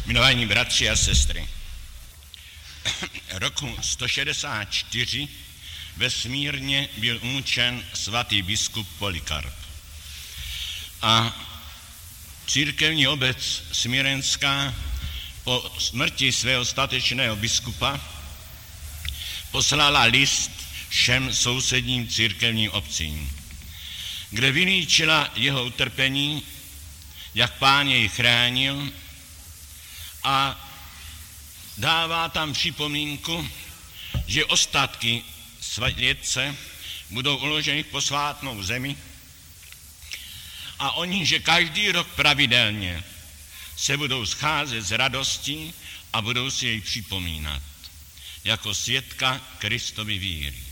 Milovaní bratři a sestry, roku 164 ve Smírně byl umučen svatý biskup Polykarp. A církevní obec smírenská po smrti svého statečného biskupa poslala list všem sousedním církevním obcím, kde vylíčila jeho utrpení, jak Pán jej chránil, a dává tam připomínku, že ostatky světce budou uloženy v posvátnou zemi a oni, že každý rok pravidelně se budou scházet s radostí a budou si jej připomínat jako svědka Kristovy víry.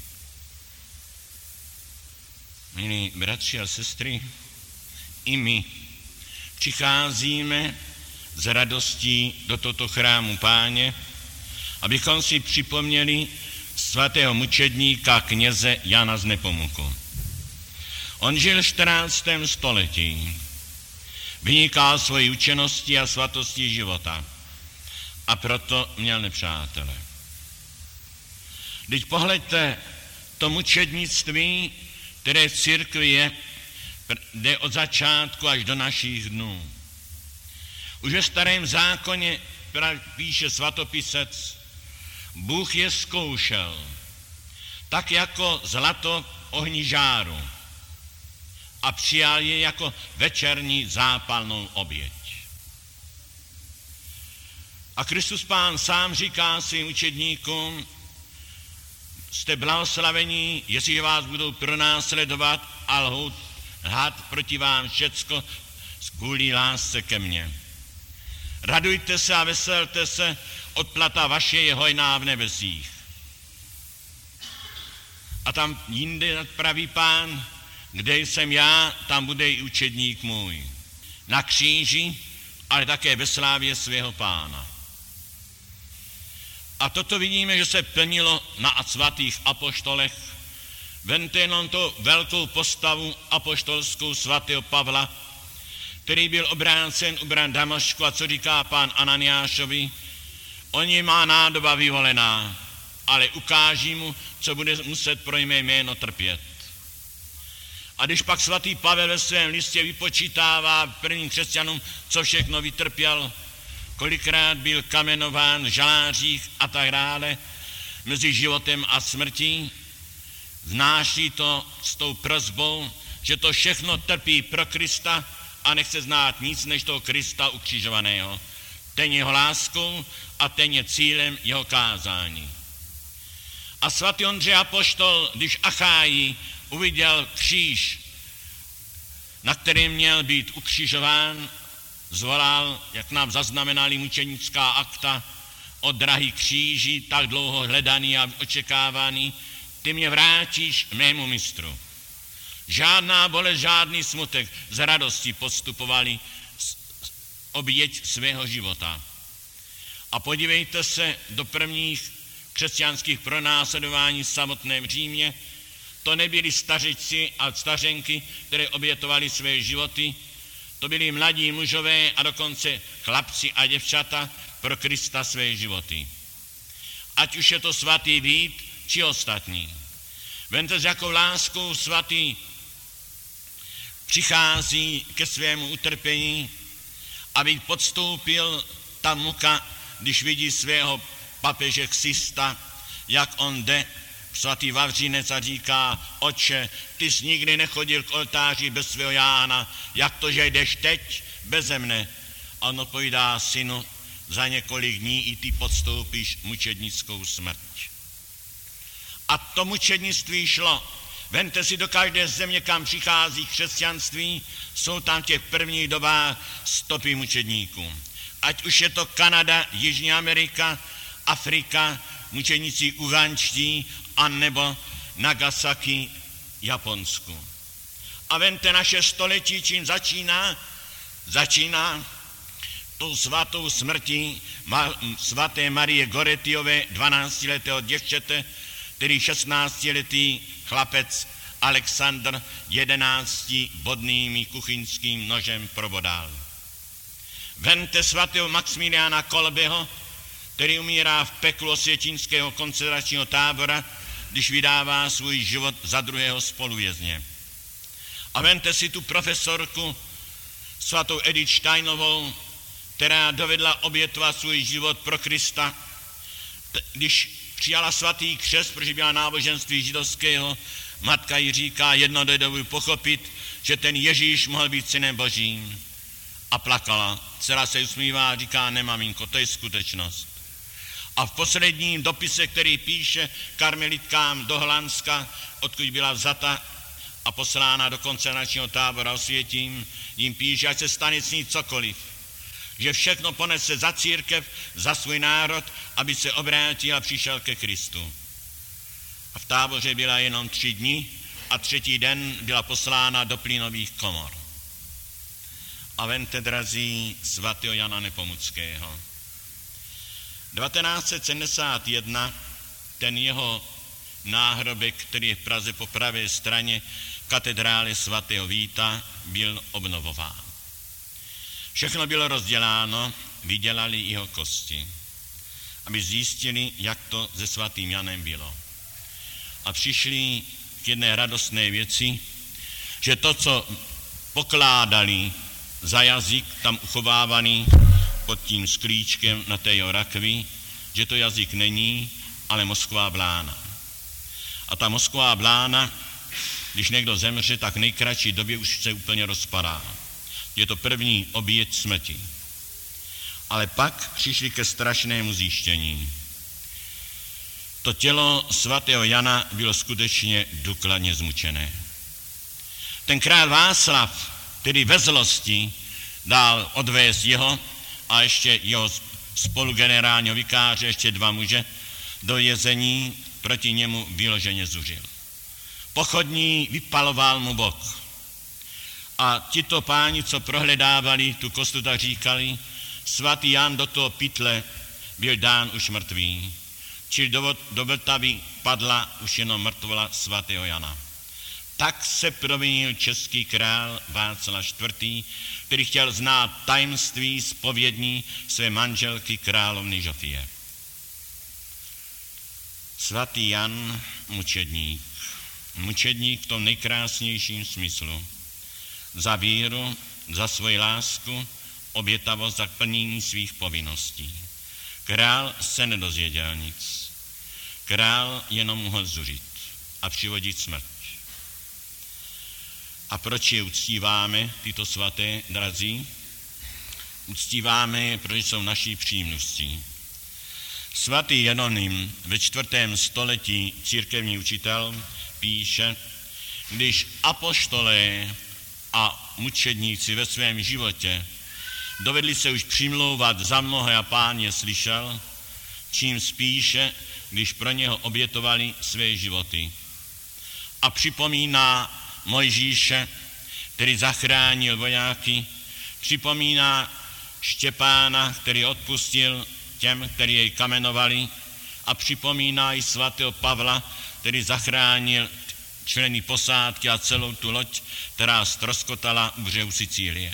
Milí bratři a sestry, i my přicházíme s radostí do tohoto chrámu Páně, abychom si připomněli svatého mučedníka kněze Jana z Nepomuku. On žil v 14. století, vynikal svojí učeností a svatostí života a proto měl nepřátele. Teď pohleďte, to mučednictví, které v církvi je, jde od začátku až do našich dnů. Už ve Starém zákoně píše svatopisec, Bůh je zkoušel, tak jako zlato ohni žáru, a přijal je jako večerní zápalnou oběť. A Kristus Pán sám říká svým učedníkům, jste blahoslavení, jestliže vás budou pronásledovat a lhát proti vám všecko kvůli lásce ke mně. Radujte se a veselte se, odplata vaše je hojná v nebesích. A tam jinde praví Pán, kde jsem já, tam bude i učedník můj. Na kříži, ale také ve slávě svého Pána. A toto vidíme, že se plnilo na svatých apoštolech. Vemte jenom tu velkou postavu apoštolskou svatého Pavla, který byl obrácen u bran Damašku, a co říká Pán Ananiášovi, on je má nádoba vyvolená, ale ukáží mu, co bude muset pro mé jméno trpět. A když pak svatý Pavel ve svém listě vypočítává prvním křesťanům, co všechno vytrpěl, kolikrát byl kamenován v žalářích a tak dále, mezi životem a smrtí, znáší to s tou prosbou, že to všechno trpí pro Krista a nechce znát nic než toho Krista ukřižovaného. Ten jeho láskou a ten je cílem jeho kázání. A svatý Ondřej apoštol, když Acháji uviděl kříž, na kterém měl být ukřižován, zvolal, jak nám zaznamenali mučenická akta, o drahý kříži, tak dlouho hledaný a očekávaný, ty mě vrátíš mému mistru. Žádná bolest, žádný smutek, z radosti postupovali oběť svého života. A podívejte se do prvních křesťanských pronásledování v samotném Římě. To nebyli stařici a stařenky, které obětovali své životy, to byli mladí mužové a dokonce chlapci a děvčata pro Krista své životy. Ať už je to svatý Vít, či ostatní. Vemte, s jakou láskou svatý přichází ke svému utrpení, aby podstoupil ta muka, když vidí svého papeže Ksista, jak on jde, svatý Vavřinec, a říká, Otče, ty jsi nikdy nechodil k oltáři bez svého Jána, jak to, že jdeš teď beze mne? A on odpovídá, synu, za několik dní i ty podstoupíš mučednickou smrt. A to mučednictví šlo. Vemte si do každé země, kam přichází křesťanství, jsou tam v těch prvních dobách stopy mučedníků. Ať už je to Kanada, Jižní Amerika, Afrika, mučedníci ugančtí, anebo Nagasaki, Japonsku. A vemte naše století, čím začíná tou svatou smrtí svaté Marie Goretiové, 12letého děvčete, který 16letý chlapec Alexandr 11 bodnými kuchyňským nožem probodal. Vemte svatého Maximiliána Kolbeho, který umírá v peklu osvětínského koncentračního tábora, když vydává svůj život za druhého spoluvězně. A vemte si tu profesorku svatou Edith Steinovou, která dovedla obětovat svůj život pro Krista, když přijala svatý křest, protože byla náboženství židovského, matka jí říká, jedno dovedu pochopit, že ten Ježíš mohl být synem Božím. A plakala. Dcera se usmívá a říká, ne maminko, to je skutečnost. A v posledním dopise, který píše karmelitkám do Holandska, odkud byla vzata a poslána do koncentračního tábora Osvětím, jim píše, ať se stane s ní cokoliv, že všechno ponese za církev, za svůj národ, aby se obrátil a přišel ke Kristu. A v táboře byla jenom 3 dny a 3. den byla poslána do plynových komor. A vemte, drazí, svatého Jana Nepomuckého. 1971 ten jeho náhrobek, který je v Praze po pravé straně katedrály svatého Víta, byl obnovován. Všechno bylo rozděláno, vydělali jeho kosti, aby zjistili, jak to se svatým Janem bylo. A přišli k jedné radostné věci, že to, co pokládali za jazyk tam uchovávaný pod tím sklíčkem na té jeho rakvi, že to jazyk není, ale mozková blána. A ta mozková blána, když někdo zemře, tak v nejkratší době už se úplně rozpadá. Je to první oběť smrti. Ale pak přišli ke strašnému zjištění. To tělo svatého Jana bylo skutečně důkladně zmučené. Ten král Václav, který ve zlosti dal odvést jeho a ještě jeho spolugenerálního vikáře, ještě 2 muže, do vězení, proti němu vyloženě zuřil. Pochodní vypaloval mu bok. A tito páni, co prohledávali tu kostu, tak říkali, svatý Jan do toho pytle byl dán už mrtvý. Čili do Vltavy padla už jenom mrtvola svatého Jana. Tak se provinil český král Václav IV., který chtěl znát tajemství zpovědní své manželky královny Žofie. Svatý Jan, mučedník v tom nejkrásnějším smyslu. Za víru, za svoji lásku, obětavost, za plnění svých povinností. Král se nedozvěděl nic. Král jenom mohl zuřit a přivodit smrt. A proč je uctíváme, tyto svaté, drazí? Uctíváme je, protože jsou naší přímností. Svatý Jeroným ve 4. století církevní učitel píše, když apoštolé a mučedníci ve svém životě dovedli se už přimlouvat za mnohé a Pán je slyšel, čím spíše, když pro něho obětovali své životy. A připomíná Mojžíše, který zachránil vojáky, připomíná Štěpána, který odpustil těm, kteří jej kamenovali, a připomíná i svatého Pavla, který zachránil členy posádky a celou tu loď, která ztroskotala u břehu Sicílie.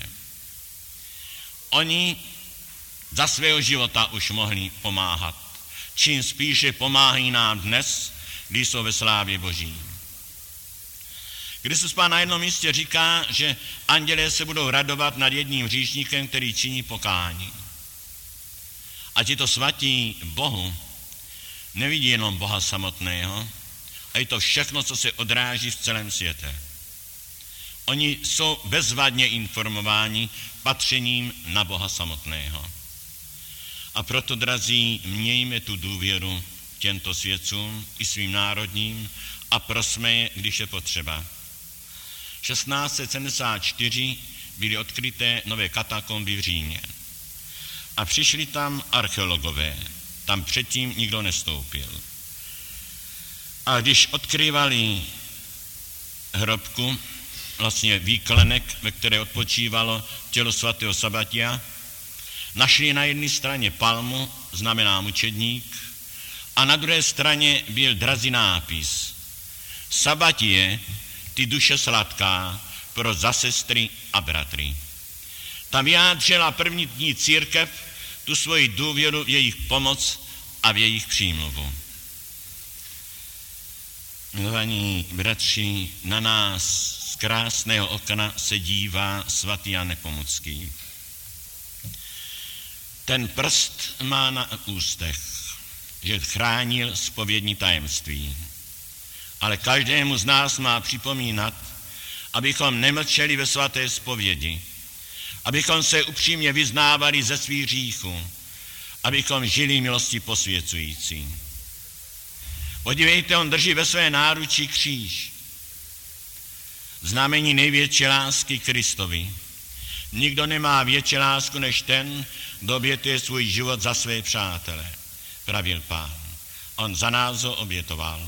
Oni za svého života už mohli pomáhat. Čím spíše pomáhají nám dnes, když jsou ve slávě Boží. Kristus Pán na jednom místě říká, že andělé se budou radovat nad jedním hříšníkem, který činí pokání. A tito svatí Bohu nevidí jenom Boha samotného, a je to všechno, co se odráží v celém světě. Oni jsou bezvadně informováni patřením na Boha samotného. A proto, drazí, mějme tu důvěru těmto svědcům i svým národním a prosme je, když je potřeba. 1674 byly odkryté nové katakomby v Římě. A přišli tam archeologové. Tam předtím nikdo nestoupil. A když odkrývali hrobku, vlastně výklenek, ve které odpočívalo tělo svatého Sabatia, našli na jedné straně palmu, znamená mučedník, a na druhé straně byl drazí nápis. Sabatie, ty duše sladká, pro za sestry a bratry. Tam vyjádřila první církev tu svoji důvěru v jejich pomoc a v jejich přímluvu. Milovaní bratři, na nás z krásného okna se dívá svatý Jan Nepomucký. Ten prst má na ústech, že chránil zpovědní tajemství. Ale každému z nás má připomínat, abychom nemlčeli ve svaté zpovědi, abychom se upřímně vyznávali ze svých hříchů, abychom žili milosti posvěcující. Podívejte, on drží ve své náručí kříž. Znamení největší lásky Kristovi. Nikdo nemá větší lásku než ten, kdo obětuje svůj život za své přátele, pravil Pán. On za nás ho obětoval.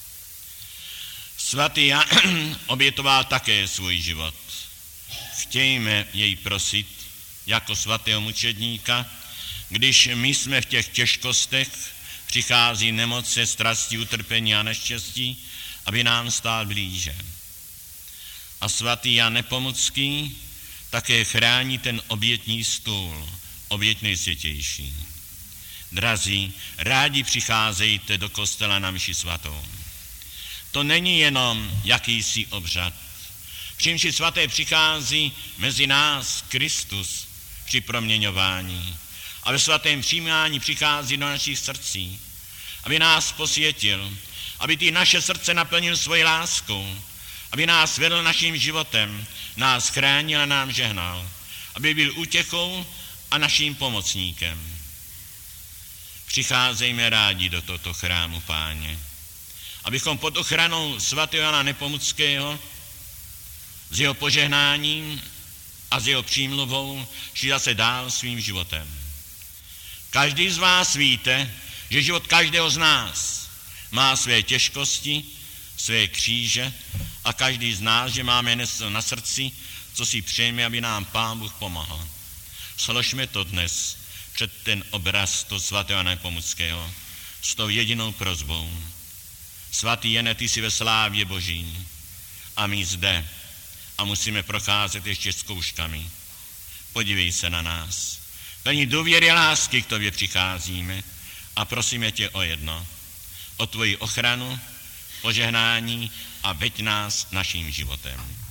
Svatý Jan obětoval také svůj život. Chtějme jej prosit jako svatého mučedníka, když my jsme v těch těžkostech, přichází nemoce, strasti, utrpení a neštěstí, aby nám stál blíže. A svatý Jan Nepomucký také chrání ten obětní stůl, oběť nejsvětější. Drazí, rádi přicházejte do kostela na mši svatou. To není jenom jakýsi obřad. Při mši svaté přichází mezi nás Kristus při proměňování a ve svatém přijímání přichází do našich srdcí, aby nás posvětil, aby ty naše srdce naplnil svoji láskou, aby nás vedl naším životem, nás chránil a nám žehnal, aby byl útěchou a naším pomocníkem. Přicházejme rádi do tohoto chrámu, Páně, abychom pod ochranou svatého Jana Nepomuckého s jeho požehnáním a s jeho přímluvou šli zase dál svým životem. Každý z vás víte, že život každého z nás má své těžkosti, své kříže a každý z nás, že máme něco na srdci, co si přejeme, aby nám Pán Bůh pomohl. Složme to dnes před ten obraz toho svatého Jana Nepomuckého s tou jedinou prosbou. Svatý Jane, ty jsi ve slávě Boží a my zde a musíme procházet ještě zkouškami. Podívej se na nás. Plní důvěry a lásky k tobě přicházíme a prosíme tě o jedno, o tvoji ochranu, požehnání a veď nás naším životem.